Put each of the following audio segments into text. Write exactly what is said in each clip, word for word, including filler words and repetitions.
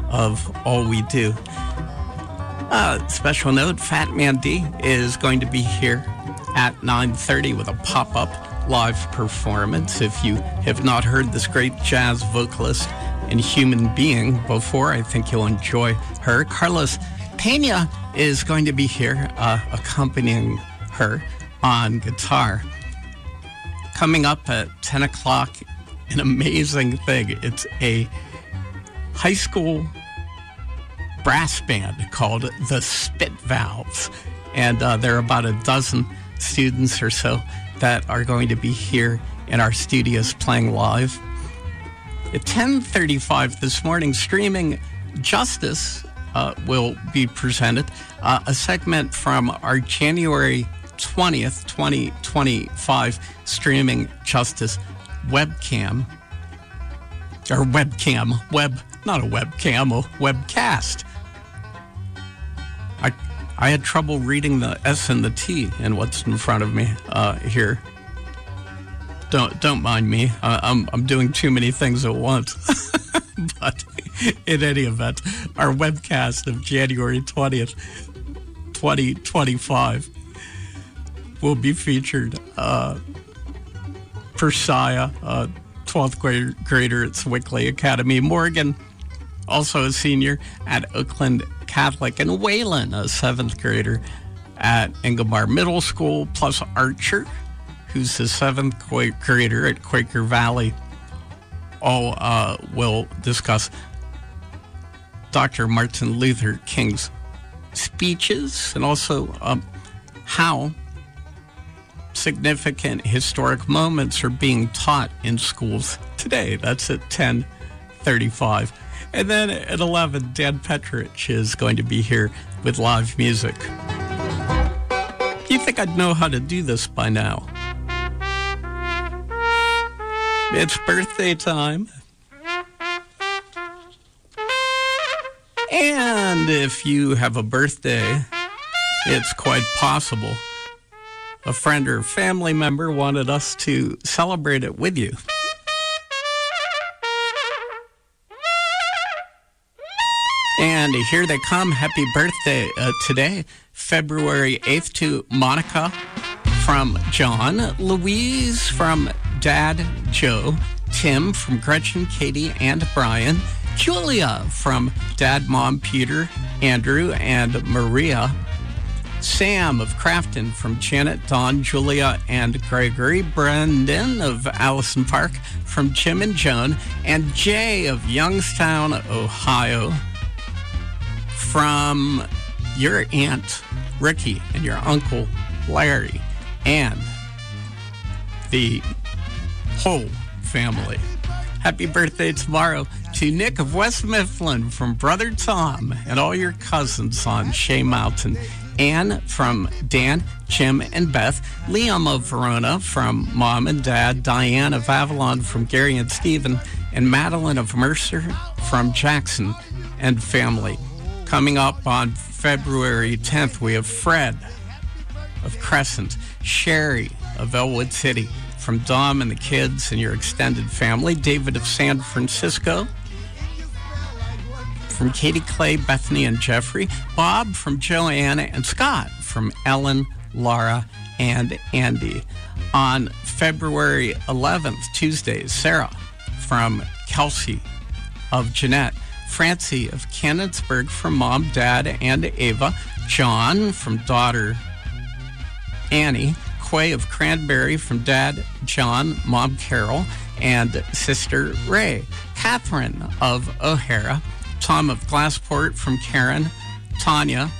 of all we do. Uh, special note, Fat Man D is going to be here at nine thirty with a pop-up live performance. If you have not heard this great jazz vocalist and human being before, I think you'll enjoy her. Carlos Pena is going to be here uh, accompanying her on guitar. Coming up at ten o'clock, an amazing thing. It's a high school brass band called the Spit Valves. And uh, there are about a dozen students or so that are going to be here in our studios playing live. At ten thirty-five this morning, Streaming Justice uh, will be presented. Uh, a segment from our January twentieth, twenty twenty-five Streaming Justice webcam. Or webcam. Web, not a webcam, a webcast. I I had trouble reading the S and the T in what's in front of me uh, here. Don't don't mind me. Uh, I'm I'm doing too many things at once. But in any event, our webcast of January twentieth, twenty twenty-five will be featured. Uh, Persia, uh, twelfth grade, grader at Swickley Academy. Morgan, also a senior at Oakland Catholic. And Waylon, a seventh grader at Ingomar Middle School, plus Archer, who's the seventh grader at Quaker Valley. All uh, will discuss Doctor Martin Luther King's speeches and also um, how significant historic moments are being taught in schools today. That's at ten thirty-five. And then at eleven, Dan Petrich is going to be here with live music. You think I'd know how to do this by now? It's birthday time. And if you have a birthday, it's quite possible a friend or family member wanted us to celebrate it with you. And here they come. Happy birthday uh, today, February eighth, to Monica from John, Louise from Dad Joe, Tim from Gretchen, Katie, and Brian, Julia from Dad, Mom, Peter, Andrew, and Maria, Sam of Crafton from Janet, Dawn, Julia, and Gregory, Brendan of Allison Park from Jim and Joan, and Jay of Youngstown, Ohio, from your Aunt Ricky and your Uncle Larry, and the whole family. Happy birthday tomorrow to Nick of West Mifflin from Brother Tom and all your cousins on Shea Mountain. Anne from Dan, Jim, and Beth. Liam of Verona from Mom and Dad. Diane of Avalon from Gary and Stephen. And Madeline of Mercer from Jackson and family. Coming up on February tenth, we have Fred of Crescent. Sherry of Elwood City from Dom and the kids and your extended family. David of San Francisco. From Katie Clay, Bethany, and Jeffrey. Bob from Joanna, and Scott from Ellen, Laura, and Andy. On February eleventh, Tuesday, Sarah from Kelsey of Jeanette. Francie of Canonsburg from Mom, Dad, and Ava. John from daughter Annie. Quay of Cranberry from Dad, John, Mom, Carol, and Sister Ray. Catherine of O'Hara. Tom of Glassport from Karen, Tanya,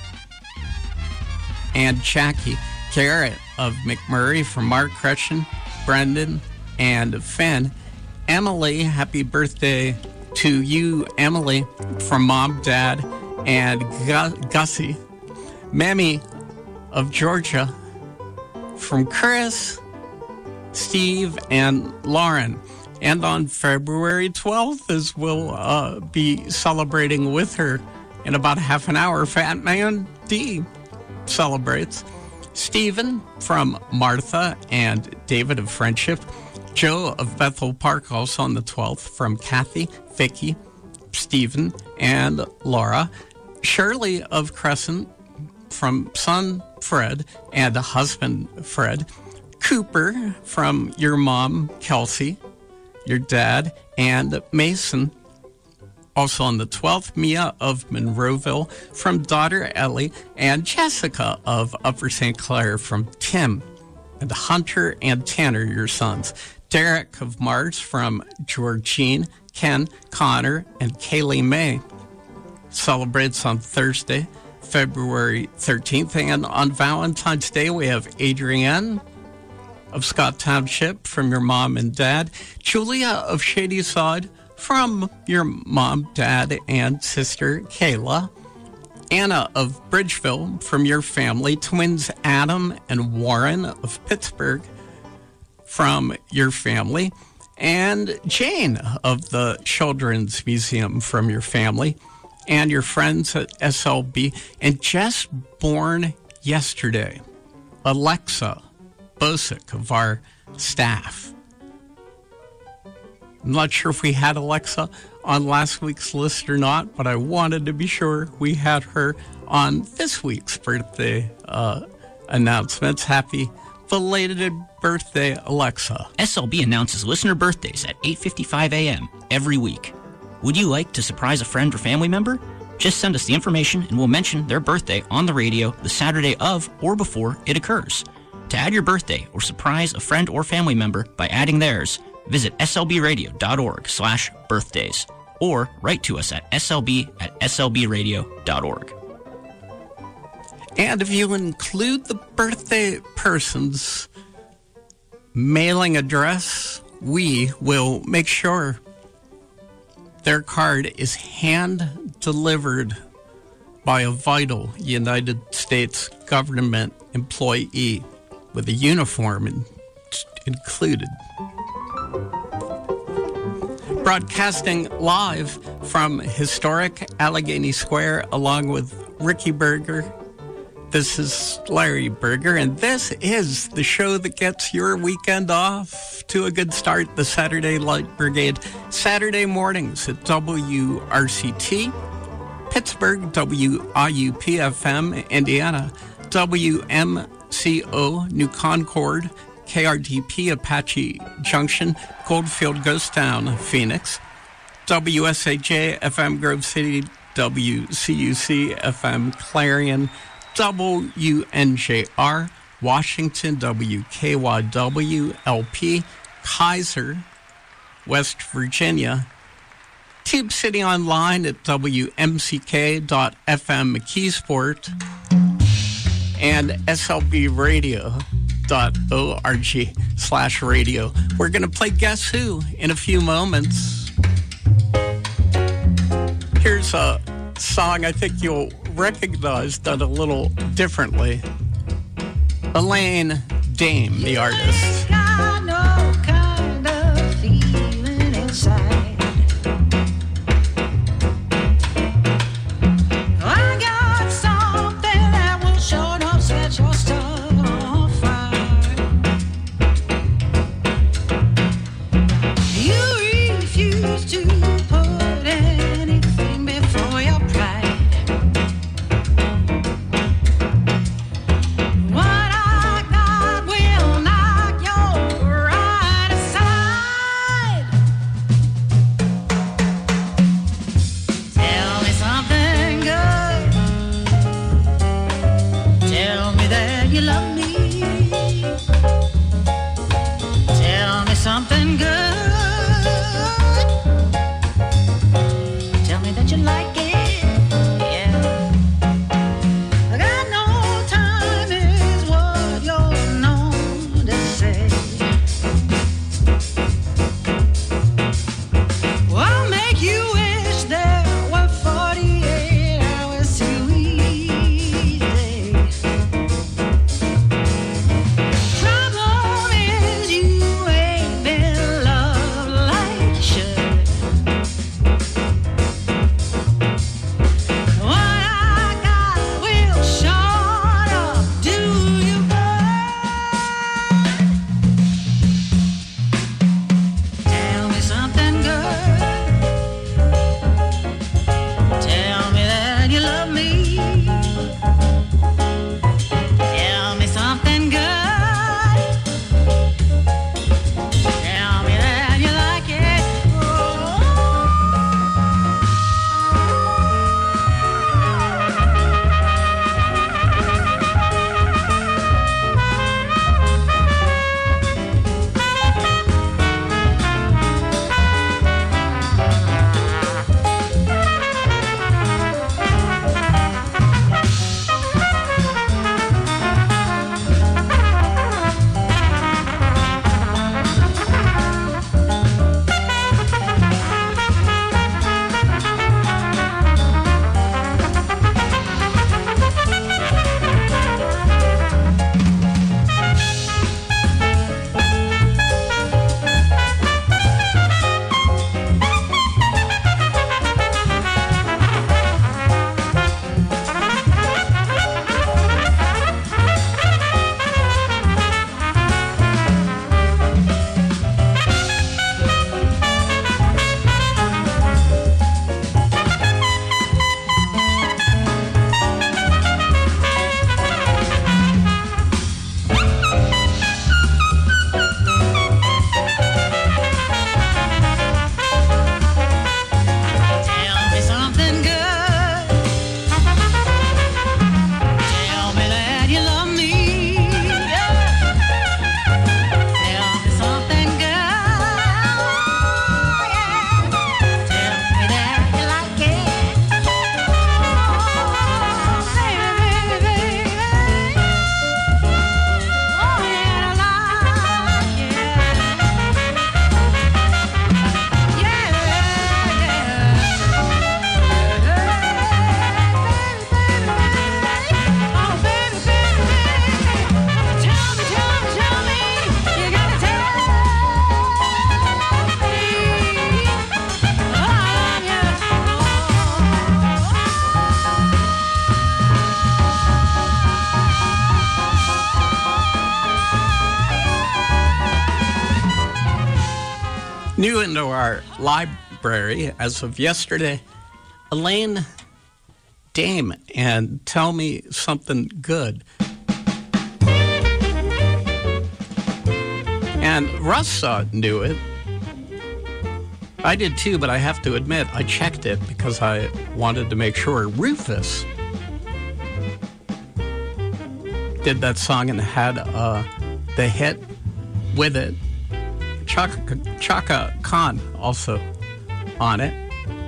and Jackie. Garrett of McMurray from Mark Gretchen, Brendan, and Finn. Emily, happy birthday to you, Emily, from Mom, Dad, and Gu- Gussie. Mammy of Georgia from Chris, Steve, and Lauren. And on February twelfth, as we'll uh, be celebrating with her in about half an hour, Fat Man D celebrates. Stephen from Martha and David of Friendship. Joe of Bethel Park, also on the twelfth, from Kathy, Vicky, Stephen and Laura, Shirley of Crescent, from son Fred and husband Fred, Cooper from your mom Kelsey, your dad, and Mason. Also on the twelfth, Mia of Monroeville from daughter Ellie, and Jessica of Upper Saint Clair from Tim, and Hunter and Tanner, your sons. Derek of Mars from Georgine, Ken, Connor, and Kaylee May. Celebrates on Thursday, February thirteenth, and on Valentine's Day we have Adrienne of Scott Township from your mom and dad, Julia of Shadyside from your mom, dad, and sister Kayla, Anna of Bridgeville from your family, twins Adam and Warren of Pittsburgh from your family, and Jane of the Children's Museum from your family, and your friends at S L B, and just born yesterday, Alexa Bosick of our staff. I'm not sure if we had Alexa on last week's list or not, but I wanted to be sure we had her on this week's birthday uh, announcements. Happy belated birthday, Alexa. S L B announces listener birthdays at eight fifty-five a.m. every week. Would you like to surprise a friend or family member? Just send us the information and we'll mention their birthday on the radio the Saturday of or before it occurs. To add your birthday or surprise a friend or family member by adding theirs, visit slbradio.org slash birthdays or write to us at slb at slbradio.org. And if you include the birthday person's mailing address, we will make sure their card is hand-delivered by a vital United States government employee with a uniform in- included. Broadcasting live from historic Allegheny Square along with Ricky Berger. This is Larry Berger, and this is the show that gets your weekend off to a good start. The Saturday Light Brigade, Saturday mornings at W R C T, Pittsburgh, W I U P F M, Indiana, W M C O, New Concord, K R D P, Apache Junction, Goldfield Ghost Town, Phoenix, W S A J F M, Grove City, W C U C F M, Clarion, W N J R, Washington, W K Y W L P, Kaiser, West Virginia, Tube City Online at W M C K dot F M McKeesport, and S L B radio dot org slash radio. We're going to play Guess Who in a few moments. Here's a song I think you'll recognize done a little differently. Elaine Dame, the artist. Got no kind of feeling inside. I got something that will sure enough set your stuff on fire. You refuse to put anything before your pride. What I got will knock your into our library as of yesterday. Elaine Dame, and tell me something good. And Russ uh, knew it. I did too, but I have to admit, I checked it because I wanted to make sure. Rufus did that song and had uh, the hit with it. Chaka, Chaka Khan also on it.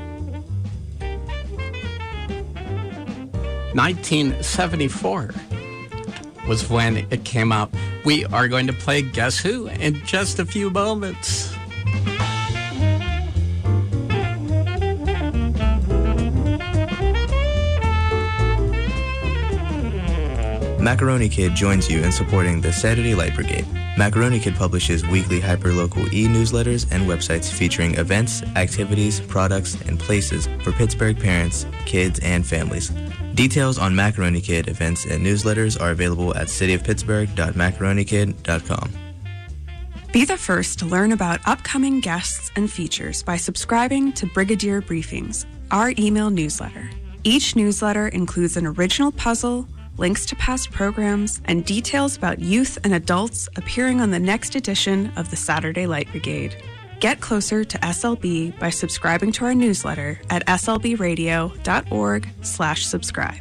nineteen seventy-four was when it came out. We are going to play Guess Who in just a few moments. Macaroni Kid joins you in supporting the Saturday Light Brigade. Macaroni Kid publishes weekly hyperlocal e-newsletters and websites featuring events, activities, products, and places for Pittsburgh parents, kids, and families. Details on Macaroni Kid events and newsletters are available at city of pittsburgh dot macaroni kid dot com. Be the first to learn about upcoming guests and features by subscribing to Brigadier Briefings, our email newsletter. Each newsletter includes an original puzzle, links to past programs, and details about youth and adults appearing on the next edition of the Saturday Light Brigade. Get closer to S L B by subscribing to our newsletter at s l b radio dot org slash subscribe.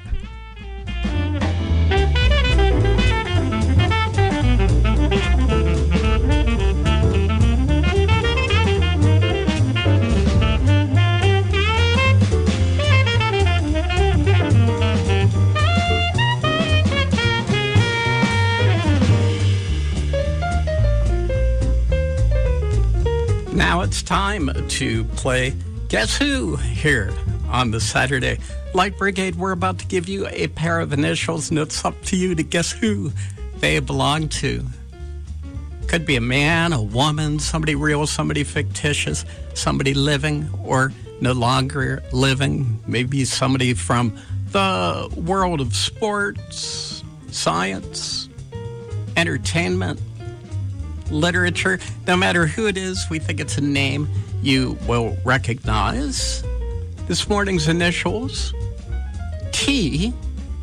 Now it's time to play Guess Who here on the Saturday Light Brigade. We're about to give you a pair of initials, and it's up to you to guess who they belong to. Could be a man, a woman, somebody real, somebody fictitious, somebody living or no longer living, maybe somebody from the world of sports, science, entertainment, literature. No matter who it is, we think it's a name you will recognize. This morning's initials, T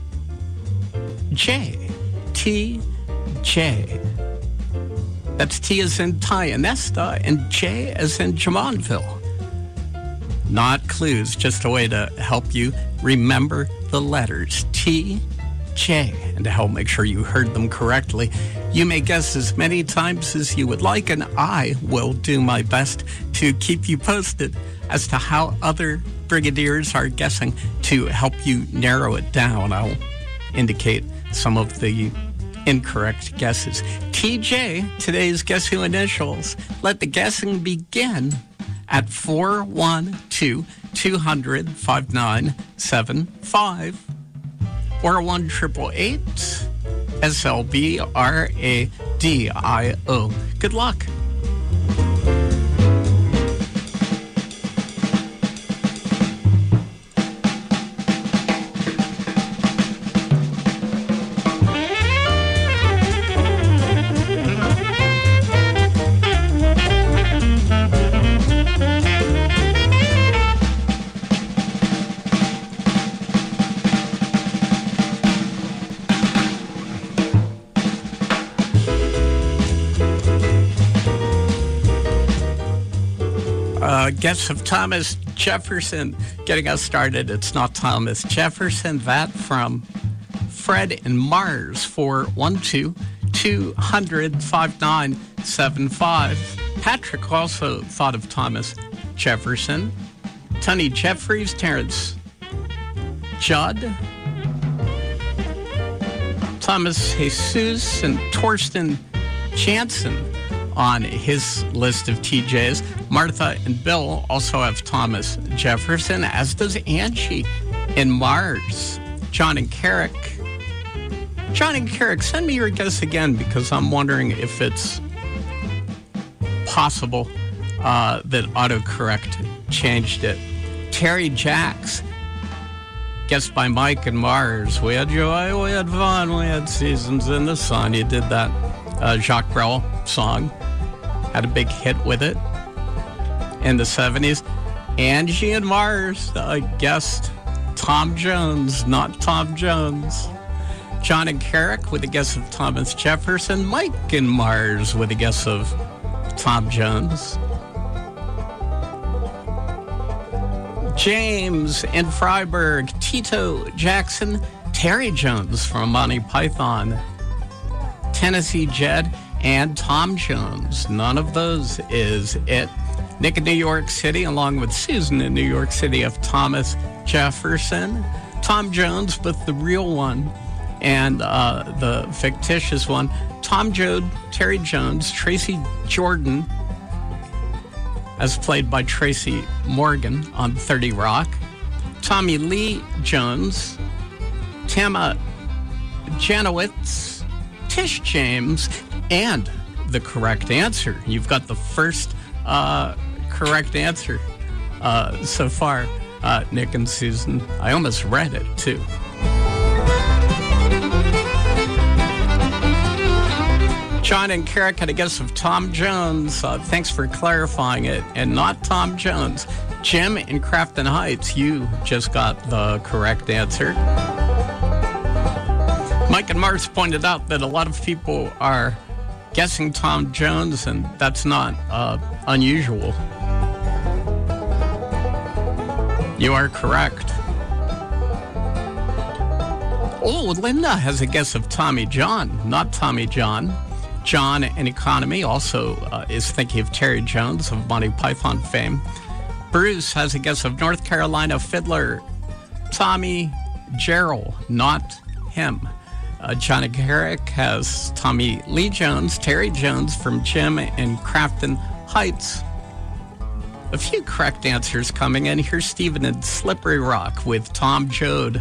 J. T J. That's T as in Tianesta and J as in Jamontville. Not clues, just a way to help you remember the letters T J, and to help make sure you heard them correctly. You may guess as many times as you would like, and I will do my best to keep you posted as to how other brigadiers are guessing to help you narrow it down. I'll indicate some of the incorrect guesses. T J, today's Guess Who initials. Let the guessing begin at four one two, two hundred, five nine seven five. Or one eight eight eight S L B R A D I O. Good luck. Uh, guess of Thomas Jefferson getting us started. It's not Thomas Jefferson. That from Fred and Mars for one two two hundred, five nine seven five. Patrick also thought of Thomas Jefferson. Tony Jeffries, Terrence Judd, Thomas Jesus, and Torsten Jansen on his list of T Js. Martha and Bill also have Thomas Jefferson, as does Angie in Mars. John and Carrick. John and Carrick, send me your guess again, because I'm wondering if it's possible uh, that autocorrect changed it. Terry Jacks, guessed by Mike and Mars. We had joy, we had fun, we had seasons in the sun. You did that uh, Jacques Brel song. Had a big hit with it. in the seventies. Angie and Mars, uh, guest Tom Jones, not Tom Jones. John and Carrick with a guess of Thomas Jefferson. Mike and Mars with a guess of Tom Jones. James in Freiburg, Tito Jackson, Terry Jones from Monty Python, Tennessee Jed, and Tom Jones. None of those is it. Nick in New York City, along with Susan in New York City, of Thomas Jefferson. Tom Jones, but the real one, and uh, the fictitious one. Tom Joad, Terry Jones, Tracy Jordan, as played by Tracy Morgan on thirty Rock. Tommy Lee Jones, Tama Janowitz, Tish James, and the correct answer. You've got the first uh, correct answer uh, so far, uh, Nick and Susan. I almost read it, too. John and Carrick had a guess of Tom Jones. Uh, thanks for clarifying it. And not Tom Jones. Jim in Crafton Heights, you just got the correct answer. Mike and Mars pointed out that a lot of people are guessing Tom Jones, and that's not uh, unusual. You are correct. Oh, Linda has a guess of Tommy John, not Tommy John. John in Economy also uh, is thinking of Terry Jones of Monty Python fame. Bruce has a guess of North Carolina fiddler Tommy Jarrell, not him. Uh, Johnny Carrick has Tommy Lee Jones, Terry Jones from Jim in Crafton Heights. A few correct answers coming in. Here's Stephen in Slippery Rock with Tom Joad,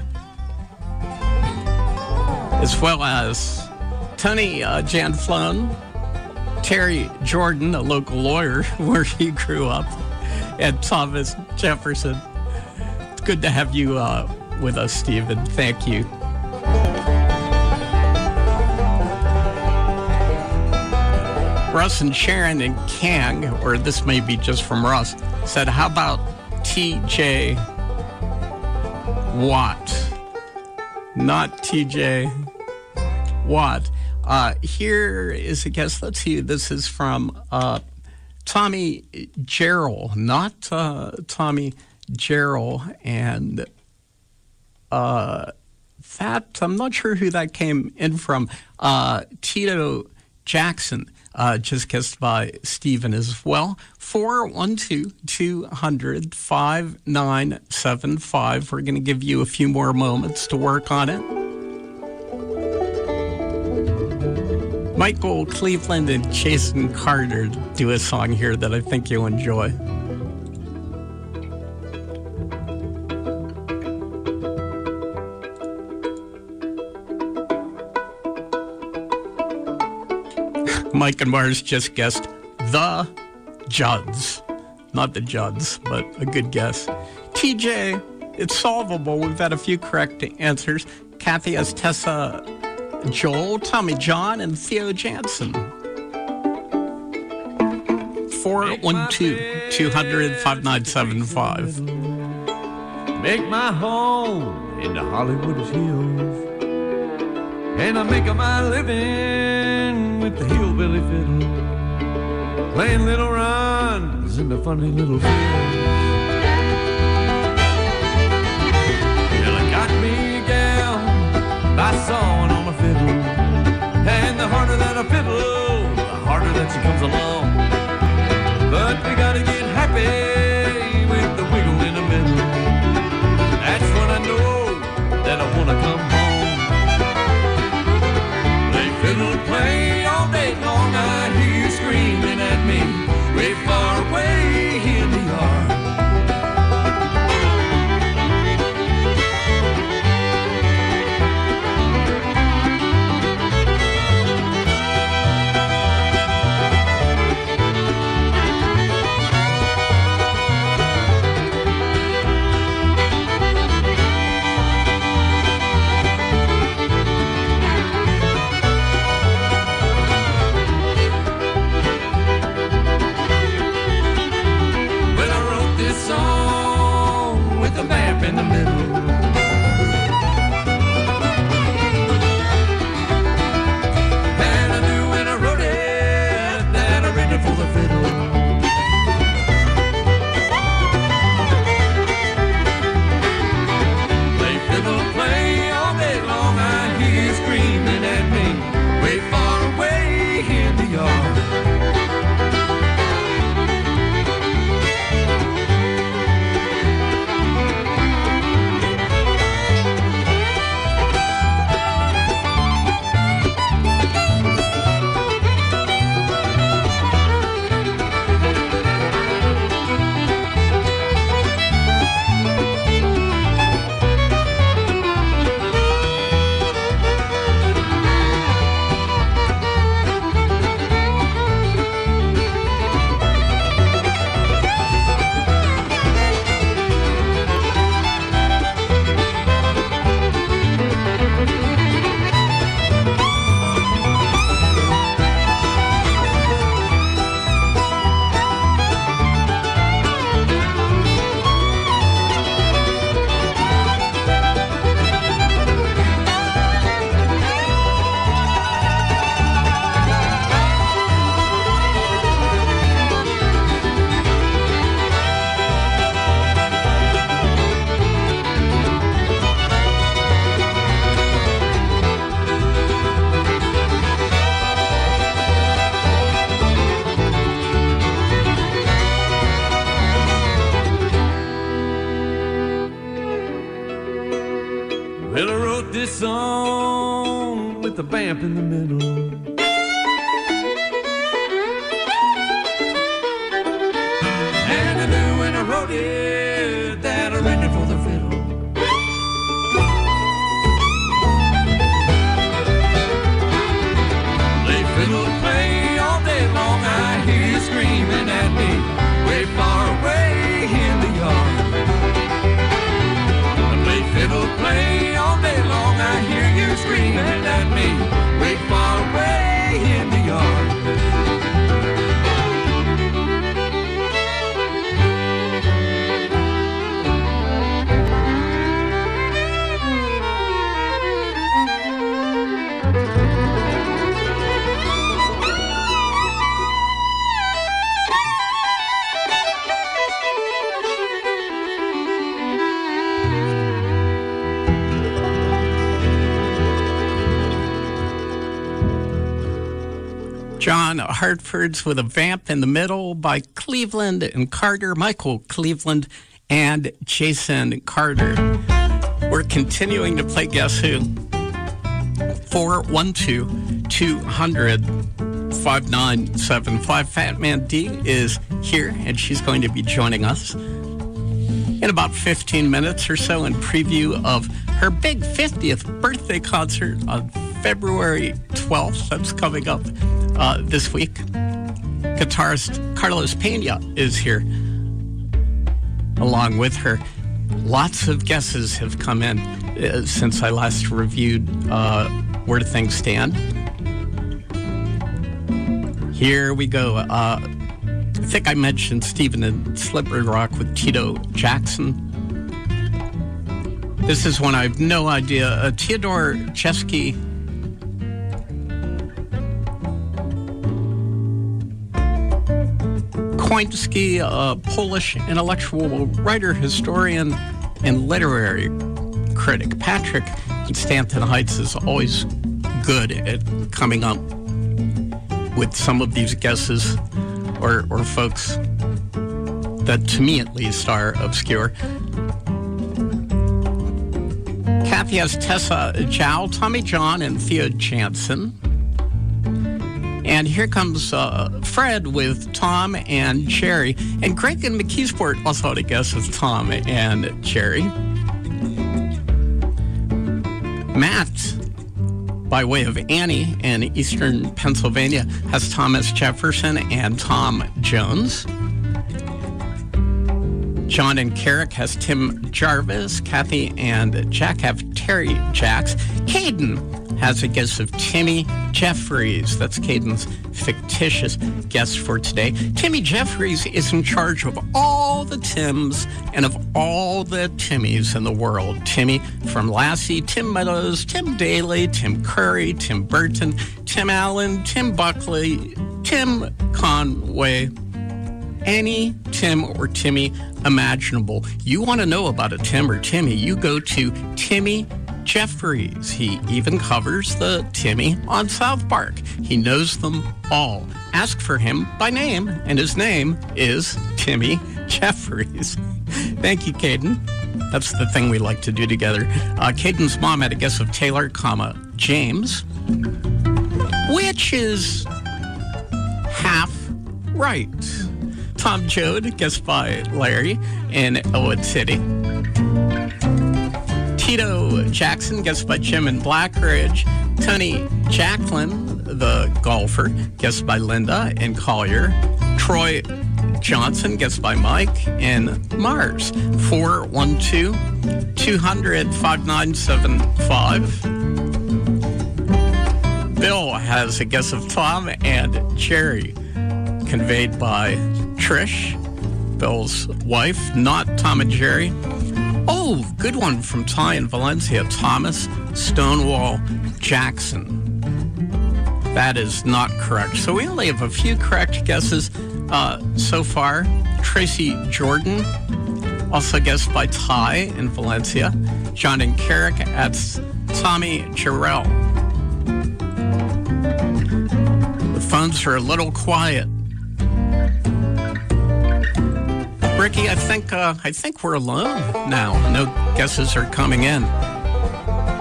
as well as Tony uh, Janflone, Terry Jordan, a local lawyer where he grew up, and Thomas Jefferson. It's good to have you uh, with us, Stephen. Thank you. Russ and Sharon and Kang, or this may be just from Russ, said, how about T J Watt? Not T J Watt. Uh, here is a guess. Let's see. This is from uh, Tommy Jarrell, not uh, Tommy Jarrell. And uh, that, I'm not sure who that came in from. Uh, Tito Jackson, uh, just guessed by Stephen as well. four one two, two hundred, five nine seven five. We're going to give you a few more moments to work on it. Michael Cleveland and Jason Carter do a song here that I think you'll enjoy. Mike and Mars just guessed the Judds. Not the Judds, but a good guess. T J, it's solvable. We've had a few correct answers. Kathy has Tessa Joel, Tommy John, and Theo Jansen. four one two, two hundred, five nine seven five. Make my home in the Hollywood Hills, and I make my living with the hillbilly fiddle, playing little runs in the funny little fields. Well, I got me a gal by sawing on my fiddle, and the harder that I fiddle, the harder that she comes along. But we gotta get happy with the wiggle in the middle. That's when I know that I wanna come home. They fiddle and play all day long, I hear you screaming at me way far away in the yard. Well, I wrote this song with the vamp in the middle. And I knew when I wrote it that I written it for the fiddle. They fiddle play all day long, I hear you screaming at me way far away in the yard. They fiddle play all day long, I hear you screaming at me way far away in the yard. John Hartford's With a Vamp in the Middle by Cleveland and Carter, Michael Cleveland and Jason Carter. We're continuing to play Guess Who. four one two, two hundred, five nine seven five. Fat Man D is here, and she's going to be joining us in about fifteen minutes or so in preview of her big fiftieth birthday concert on February twelfth. That's coming up uh, this week. Guitarist Carlos Pena is here along with her. Lots of guesses have come in uh, since I last reviewed uh, Where Do Things Stand. Here we go. Uh, I think I mentioned Stephen and Slippery Rock with Tito Jackson. This is one I have no idea. Uh, Theodore Chesky. Koński, a Polish intellectual writer, historian, and literary critic. Patrick in Stanton Heights is always good at coming up with some of these guesses or, or folks that, to me at least, are obscure. Kathy has Tessa Jow, Tommy John, and Theo Jansen. And here comes uh, Fred with Tom and Jerry. And Greg in McKeesport also had a guess with Tom and Jerry. Matt, by way of Annie in eastern Pennsylvania, has Thomas Jefferson and Tom Jones. John and Carrick has Tim Jarvis. Kathy and Jack have Terry Jacks. Caden has a guess of Timmy Jeffries. That's Caden's fictitious guess for today. Timmy Jeffries is in charge of all the Tims and of all the Timmys in the world. Timmy from Lassie, Tim Meadows, Tim Daly, Tim Curry, Tim Burton, Tim Allen, Tim Buckley, Tim Conway. Any Tim or Timmy imaginable. You want to know about a Tim or Timmy, you go to Timmy Jeffries. He even covers the Timmy on South Park. He knows them all. Ask for him by name, and his name is Timmy Jeffries. Thank you, Caden. That's the thing we like to do together. Uh, Caden's mom had a guess of Taylor, comma, James, which is half right. Tom Joad, guessed by Larry in Elwood City. Tito Jackson, guessed by Jim in Blackridge. Tony Jacklin, the golfer, guessed by Linda in Collier. Troy Johnson, guessed by Mike in Mars. four one two, two hundred, five nine seven five. Bill has a guess of Tom and Jerry, conveyed by Trish, Bill's wife, not Tom and Jerry. Oh, good one from Ty in Valencia. Thomas Stonewall Jackson. That is not correct. So we only have a few correct guesses uh, so far. Tracy Jordan, also guessed by Ty in Valencia. John and Carrick at Tommy Jarrell. The phones are a little quiet. Ricky, I think uh, I think we're alone now. No guesses are coming in.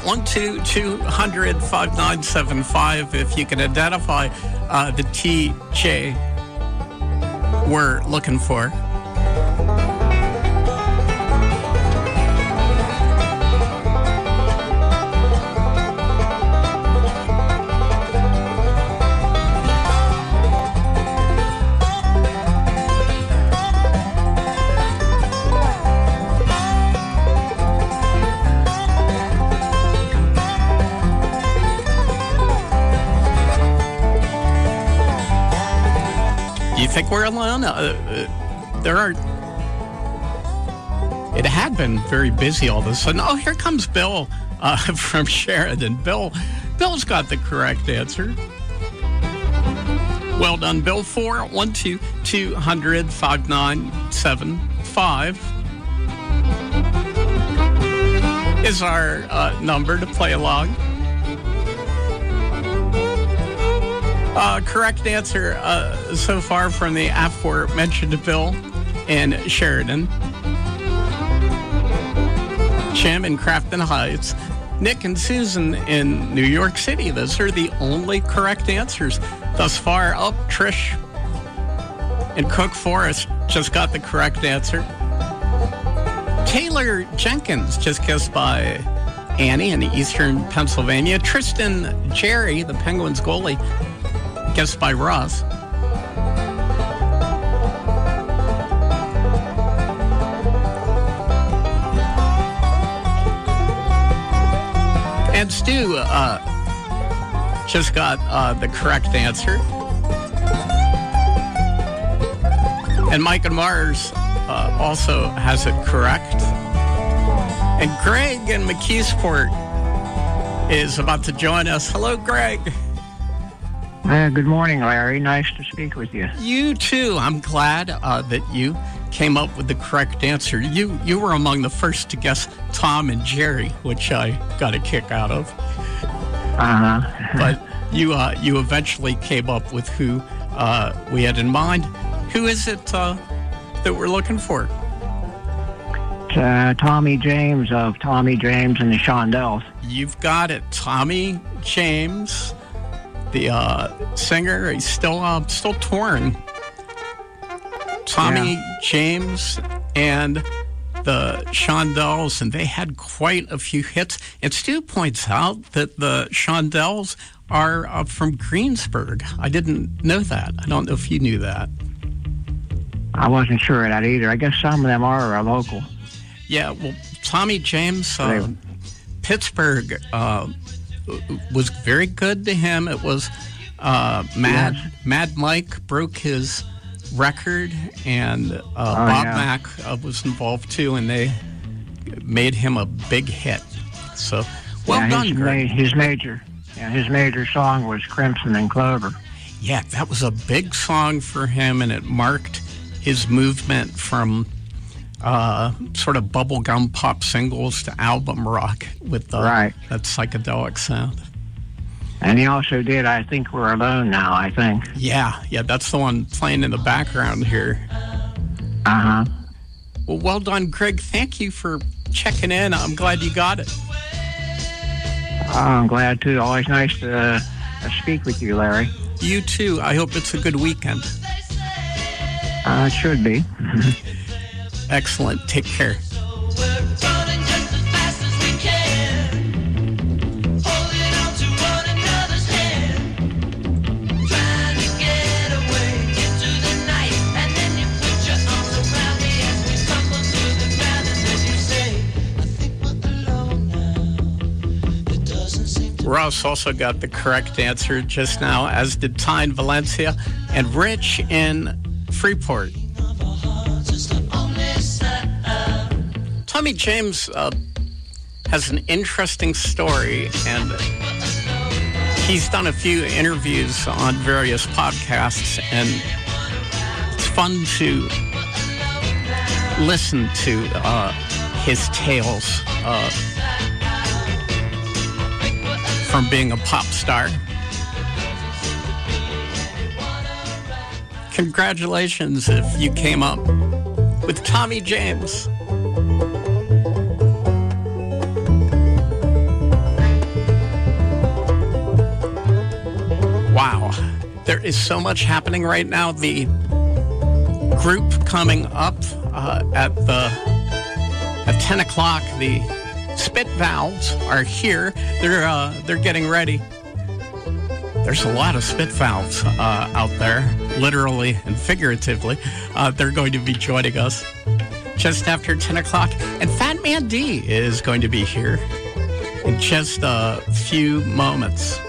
one two two hundred five nine seven five. If you can identify uh, the T J we're looking for. I think we're alone. Uh, uh, there are. It had been very busy all of a sudden. Oh, here comes Bill uh, from Sheridan. Bill, Bill's got the correct answer. Well done, Bill. Four one two two hundred five nine seven five is our uh, number to play along. Uh, correct answer uh, so far from the aforementioned Bill in Sheridan. Jim in Crafton Heights. Nick and Susan in New York City. Those are the only correct answers thus far. Oh, Trish in Cook Forest just got the correct answer. Taylor Jenkins just guessed by Annie in Eastern Pennsylvania. Tristan Jerry, the Penguins goalie, guessed by Ross. And Stu uh, just got uh, the correct answer. And Mike and Mars uh, also has it correct. And Greg in McKeesport is about to join us. Hello, Greg. Uh, good morning, Larry. Nice to speak with you. You too. I'm glad uh, that you came up with the correct answer. You you were among the first to guess Tom and Jerry, which I got a kick out of. Uh-huh. But you uh, you eventually came up with who uh, we had in mind. Who is it uh, that we're looking for? It's, uh, Tommy James of Tommy James and the Shondells. You've got it. Tommy James, the uh, singer. He's still uh, still touring. Tommy yeah. James and the Shondells, and they had quite a few hits. And Stu points out that the Shondells are uh, from Greensburg. I didn't know that. I don't know if you knew that. I wasn't sure of that either. I guess some of them are uh, local. Yeah, well, Tommy James, uh, Pittsburgh uh, was very good to him. It was uh, Mad yes. Mad Mike broke his record, and uh, oh, Bob yeah. Mack uh, was involved too, and they made him a big hit. So, well yeah, done, his, Greg. ma- his major, yeah, his major song was "Crimson and Clover." Yeah, that was a big song for him, and it marked his movement from uh, sort of bubblegum pop singles to album rock with uh, right. that psychedelic sound. And he also did I Think We're Alone Now, I think. Yeah, yeah, that's the one playing in the background here. Uh-huh. Well, well done, Greg. Thank you for checking in. I'm glad you got it. Oh, I'm glad, too. Always nice to uh, speak with you, Larry. You, too. I hope it's a good weekend. Uh, it should be. Excellent. Take care. Ross also got the correct answer just now, as did Tyne Valencia and Rich in Freeport. Tommy James uh, has an interesting story, and he's done a few interviews on various podcasts, and it's fun to listen to uh, his tales uh, from being a pop star. Congratulations if you came up with Tommy James. is so much happening right now. The group coming up uh, at the at ten o'clock, the Spit Valves are here. They're uh, they're getting ready. There's a lot of spit valves uh, out there, literally and figuratively. Uh, they're going to be joining us just after ten o'clock. And Fat Man D is going to be here in just a few moments.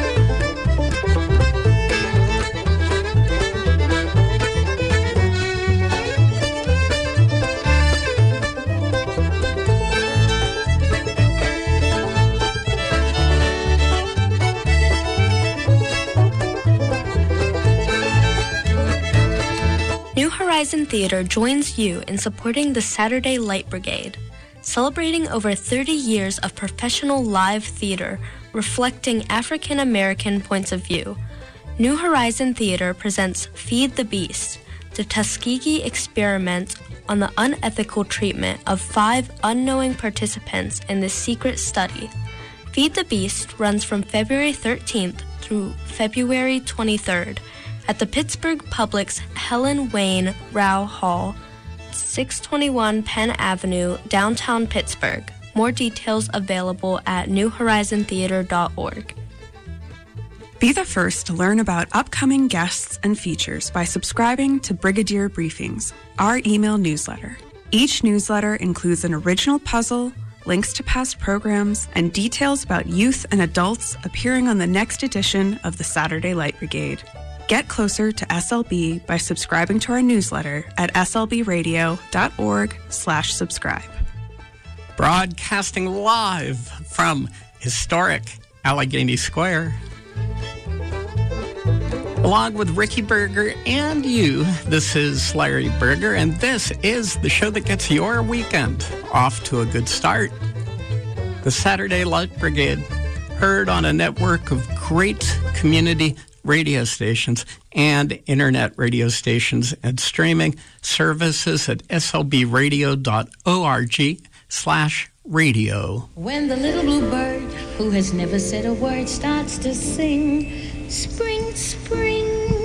New Horizon Theater joins you in supporting the Saturday Light Brigade, celebrating over thirty years of professional live theater reflecting African American points of view. New Horizon Theater presents Feed the Beast, the Tuskegee experiment on the unethical treatment of five unknowing participants in this secret study. Feed the Beast runs from February thirteenth through February twenty-third. At the Pittsburgh Public's Helen Wayne Rao Hall, six twenty-one Penn Avenue, downtown Pittsburgh. More details available at new horizon theater dot org. Be the first to learn about upcoming guests and features by subscribing to Brigadier Briefings, our email newsletter. Each newsletter includes an original puzzle, links to past programs, and details about youth and adults appearing on the next edition of the Saturday Light Brigade. Get closer to S L B by subscribing to our newsletter at s l b radio dot org slash subscribe. Broadcasting live from historic Allegheny Square. Along with Ricky Berger and you, this is Larry Berger, and this is the show that gets your weekend off to a good start. The Saturday Light Brigade, heard on a network of great community radio stations and internet radio stations and streaming services at s l b radio dot org slash radio. When the little blue bird, who has never said a word, starts to sing, spring, spring.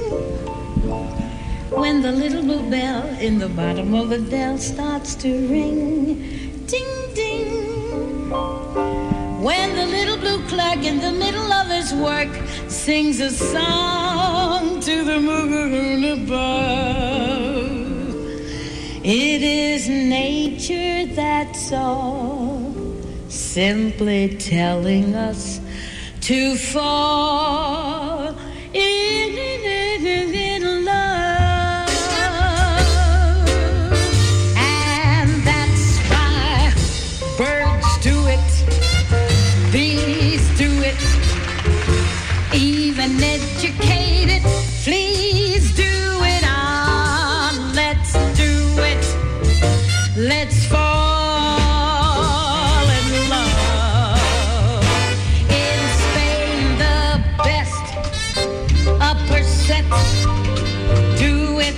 When the little blue bell in the bottom of the dell starts to ring, ding, ding. When the little blue clerk in the middle of his work sings a song to the moon above, it is nature that's all, simply telling us to fall in, in, in, in love. And that's why birds do it, bees do it, even educated fleas do it on. Let's do it. Let's fall in love. In Spain, the best upper sets do it.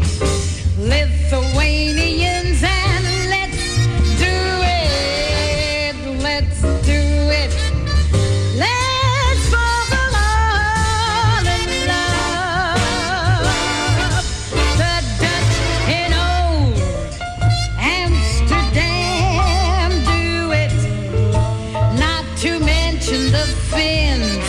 Lithuanians, and let's do it. Let's do it. Let's fall all in love. The Dutch in old Amsterdam do it. Not to mention the Finns.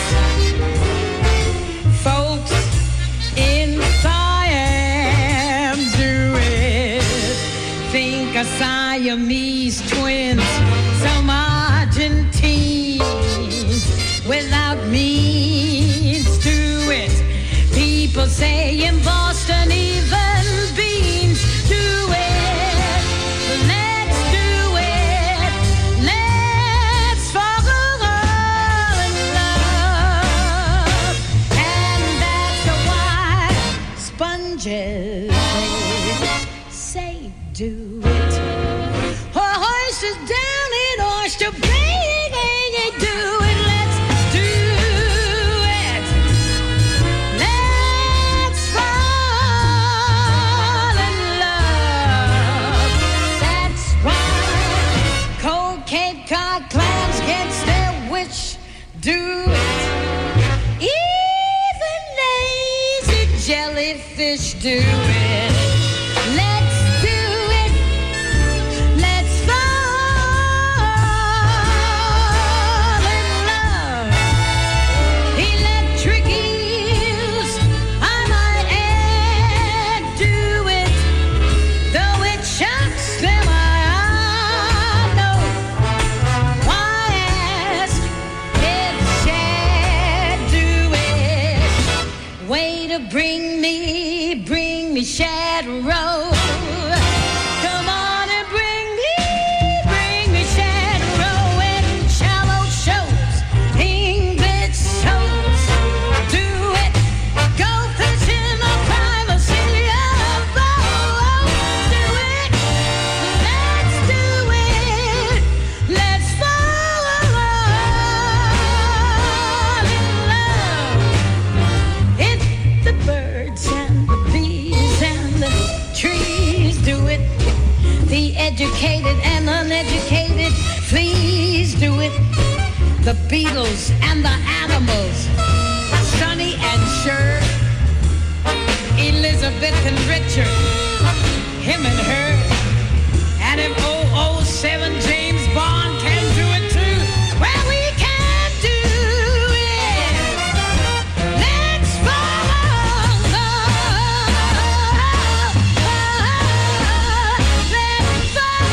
Folks in Siam do it. Think of Siamese twins, some Argentines without means to it. People say in Boston even beans do it. Let's do it. Let's fall in love. And that's why sponges, they say do it. Horses down in Oyster Bay, they do it. Let's do it. Let's fall in love. That's why cold Cape Cod clams gets their wish. Do it. Even fish do it. Let's do it. Let's fall in love. Electric eels, I might add, do it. Though it shocks them, I know. Why ask? It's sad, do it. Way to bring me, bring me Shad Row. Come on and bring me, bring me Shad Row in shallow shows, English shows. Do it, go fishing the privacy of boat. Do it, let's do it, let's fall in love. It's the birds and the bees and the trees do it. The educated and uneducated, please do it. The beetles and the animals, Sonny and Cher, Elizabeth and Richard, him and her. And if oh oh seven James Bond can do it too, well, we can do it. Let's fall in love. Let's fall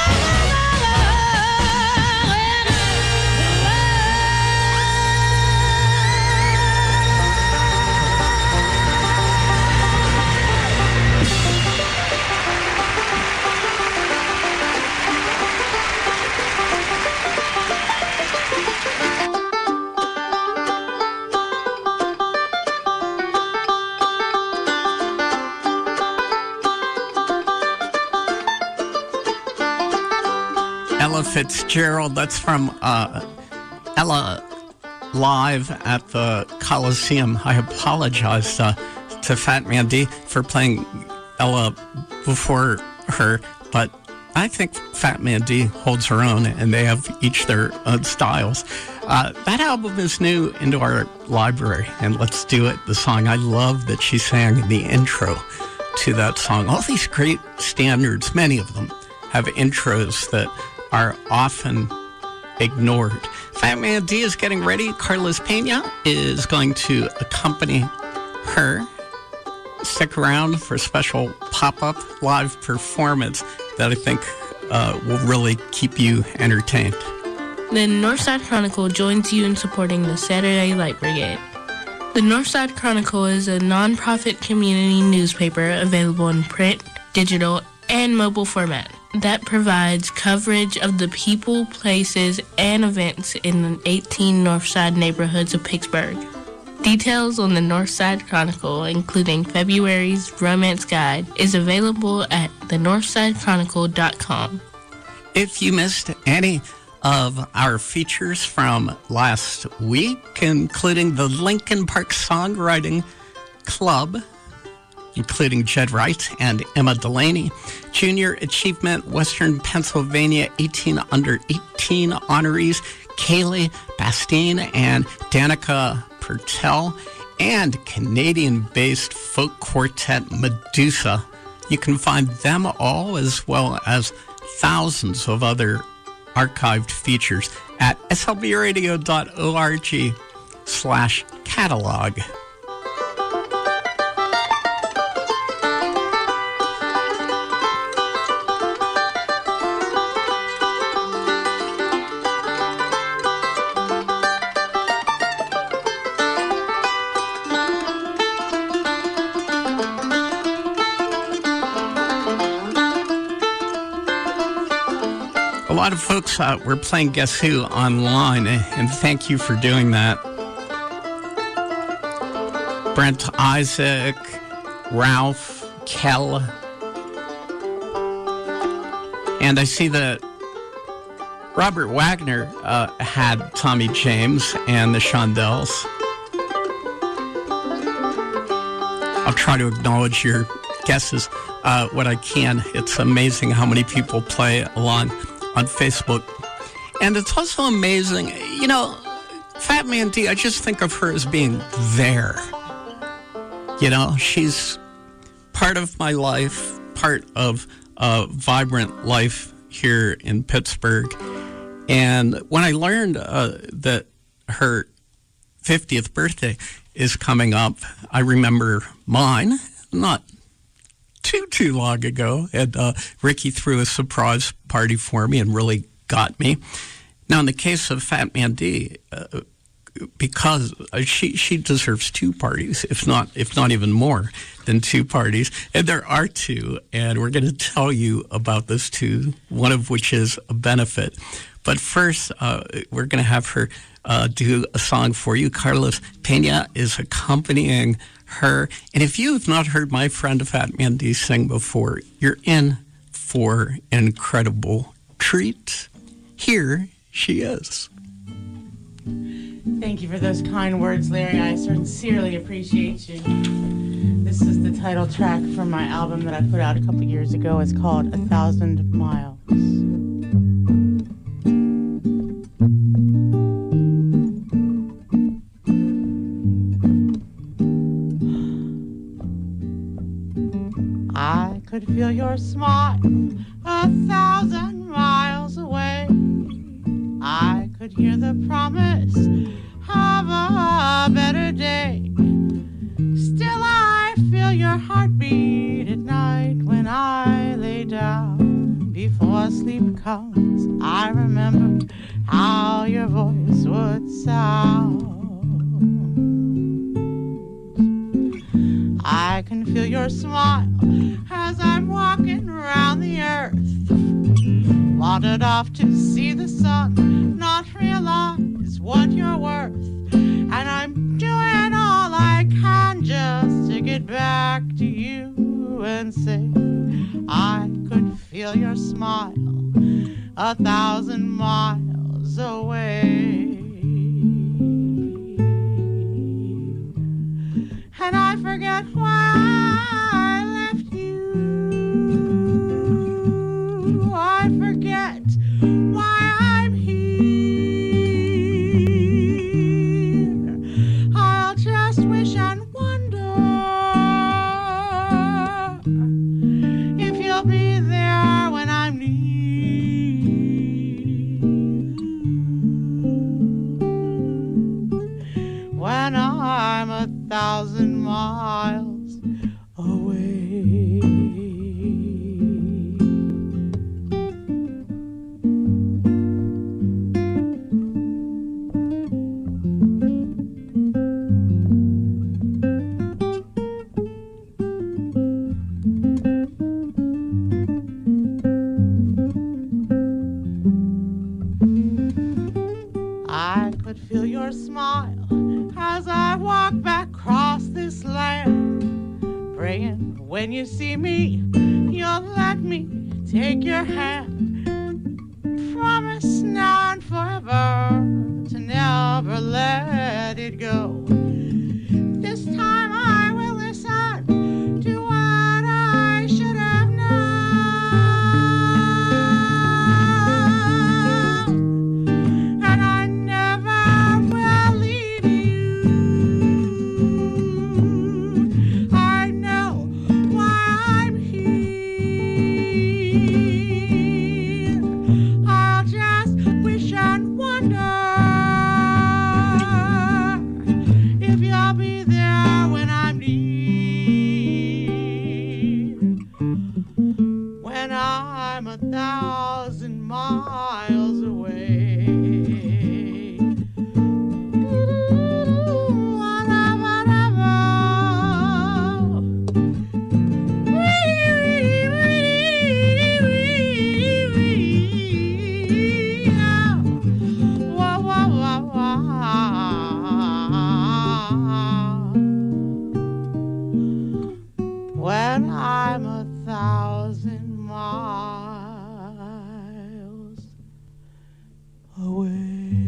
Ella Fitzgerald. That's from uh, Ella live at the Coliseum. I apologize uh, to Fat Man D for playing Ella before her, but I think Fat Man D holds her own, and they have each their own styles. Uh, that album is new into our library, and Let's Do It, the song I love that she sang in the intro to that song. All these great standards, many of them, have intros that are often ignored. Fat Man D is getting ready. Carlos Pena is going to accompany her. Stick around for a special pop-up live performance that I think uh, will really keep you entertained. The Northside Chronicle joins you in supporting the Saturday Light Brigade. The Northside Chronicle is a nonprofit community newspaper available in print, digital, and mobile format that provides coverage of the people, places, and events in the eighteen Northside neighborhoods of Pittsburgh. Details on the Northside Chronicle, including February's Romance Guide, is available at the northside chronicle dot com. If you missed any of our features from last week, including the Lincoln Park Songwriting Club, including Jed Wright and Emma Delaney, Junior Achievement Western Pennsylvania eighteen under eighteen honorees Kaylee Bastine and Danica Pertel, and Canadian-based folk quartet Medusa. You can find them all, as well as thousands of other archived features at slbradio.org slash catalog. A lot of folks uh, were playing Guess Who online, and thank you for doing that. Brent Isaac, Ralph, Kell. And I see that Robert Wagner uh, had Tommy James and the Shondells. I'll try to acknowledge your guesses uh, what I can. It's amazing how many people play along on Facebook. And it's also amazing, you know, Fat Man D, I just think of her as being there. You know, she's part of my life, part of a vibrant life here in Pittsburgh. And when I learned uh, that her fiftieth birthday is coming up, I remember mine, not too, too long ago. And uh, Ricky threw a surprise party for me and really got me. Now, in the case of Fat Man D, uh, because she she deserves two parties, if not if not even more than two parties, and there are two, and we're going to tell you about those two, one of which is a benefit. But first, uh, we're going to have her uh, do a song for you. Carlos Pena is accompanying her, and if you have not heard my friend Fat Man D sing before, you're in for an incredible treat. Here she is. Thank you for those kind words, Larry. I sincerely appreciate you. This is the title track from my album that I put out a couple years ago. It's called A Thousand Miles. I could feel your smile a thousand miles away. I could hear the promise of a better day. Still I feel your heartbeat at night when I lay down. Before sleep comes, I remember how your voice would sound. I can feel your smile as I'm walking around the earth. Wandered off to see the sun, not realize what you're worth. And I'm doing all I can just to get back to you and say I could feel your smile a thousand miles away. And I forget why I left you. I forget why I'm here. I'll just wish and wonder if you'll be there when I'm near. When I'm a thousand miles away. I could feel your smile as I walk back across this land, praying when you see me, you'll let me take your hand. Promise now and forever to never let it go. This time I will listen to what I should have known, and I never will leave you. I know why I'm here. I'll just wish and wonder if you'll be there when I'm near. When I'm a thousand miles away. When I'm a thousand miles away.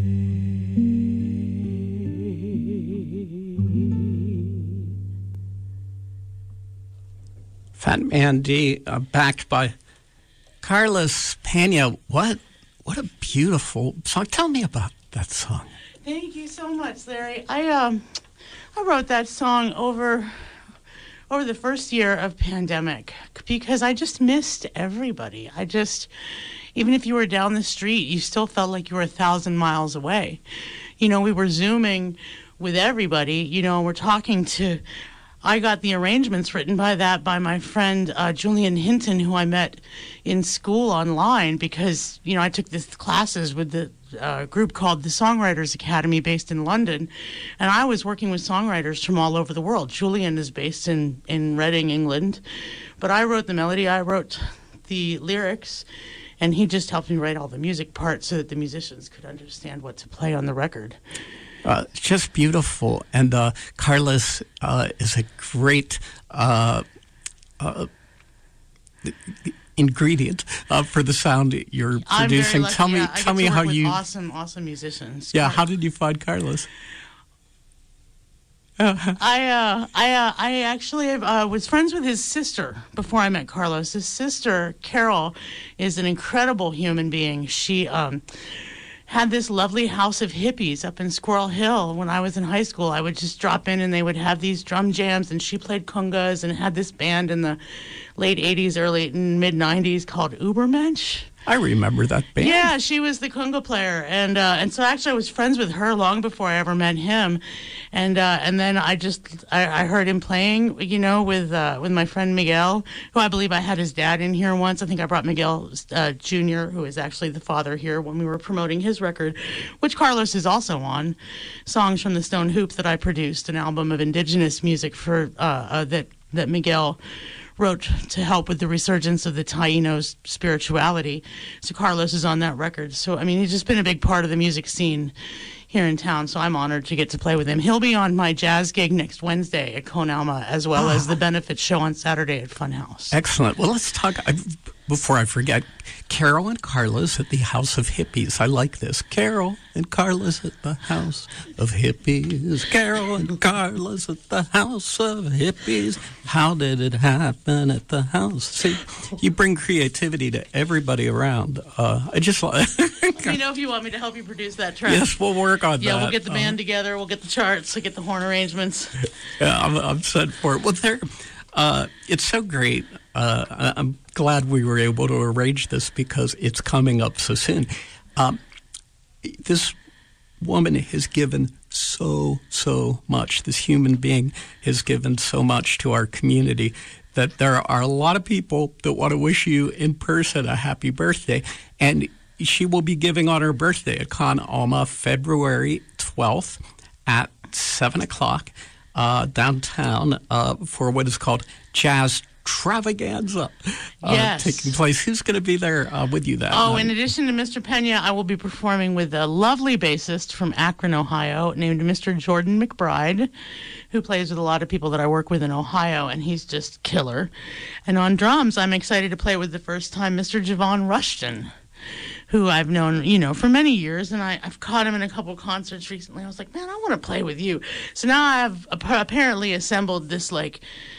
Fat Man D, uh, backed by Carlos Pena. What what a beautiful song. Tell me about that song. Thank you so much, Larry. I um I wrote that song over over the first year of pandemic, because I just missed everybody. I just, even if you were down the street, you still felt like you were a thousand miles away. You know, we were Zooming with everybody, you know, we're talking to, I got the arrangements written by that by my friend uh, Julian Hinton, who I met in school online because, you know, I took this classes with the uh, group called the Songwriters Academy based in London, and I was working with songwriters from all over the world. Julian is based in, in Reading, England, but I wrote the melody, I wrote the lyrics, and he just helped me write all the music parts so that the musicians could understand what to play on the record. Uh, it's just beautiful. And uh, Carlos uh, is a great uh, uh, ingredient uh, for the sound you're I'm producing. Very lucky. Tell me, yeah, tell I get me to how work with you. Awesome, awesome musicians. Yeah, how did you find Carlos? I uh, I uh, I actually uh, was friends with his sister before I met Carlos. His sister Carol is an incredible human being. She um, had this lovely house of hippies up in Squirrel Hill. When I was in high school, I would just drop in and they would have these drum jams, and she played congas and had this band in the late eighties, early mid nineties called Ubermensch. I remember that band. Yeah, she was the conga player, and uh, and so actually I was friends with her long before I ever met him, and uh, and then I just I, I heard him playing, you know, with uh, with my friend Miguel, who I believe I had his dad in here once. I think I brought Miguel uh, Junior, who is actually the father here, when we were promoting his record, which Carlos is also on, Songs from the Stone Hoop, that I produced, an album of indigenous music for uh, uh, that that Miguel wrote to help with the resurgence of the Taínos' spirituality. So Carlos is on that record. So, I mean, he's just been a big part of the music scene here in town, so I'm honored to get to play with him. He'll be on my jazz gig next Wednesday at Con Alma, as well as the benefit show on Saturday at Funhouse. Excellent. Well, let's talk, I, before I forget, Carol and Carlos at the House of Hippies. I like this. Carol and Carlos at the House of Hippies. Carol and Carlos at the House of Hippies. How did it happen at the house? See, you bring creativity to everybody around. Uh, I just like... Let me know if you want me to help you produce that track. Yes, we'll work on yeah, that. Yeah, we'll get the band um, together. We'll get the charts. We'll get the horn arrangements. Yeah, I'm, I'm set for it. Well, there, uh, it's so great. Uh, I'm glad we were able to arrange this because it's coming up so soon. Um, this woman has given so, so much. This human being has given so much to our community that there are a lot of people that want to wish you in person a happy birthday. And she will be giving on her birthday at Con Alma February twelfth at seven o'clock uh, downtown uh, for what is called Jazz Travaganza uh, yes. taking place. Who's going to be there uh, with you that Oh, night? in addition to Mister Pena, I will be performing with a lovely bassist from Akron, Ohio, named Mister Jordan McBride, who plays with a lot of people that I work with in Ohio, and he's just killer. And on drums, I'm excited to play with the first time Mister Javon Rushton, who I've known, you know, for many years, and I, I've caught him in a couple concerts recently. I was like, man, I want to play with you. So now I've apparently assembled this, like,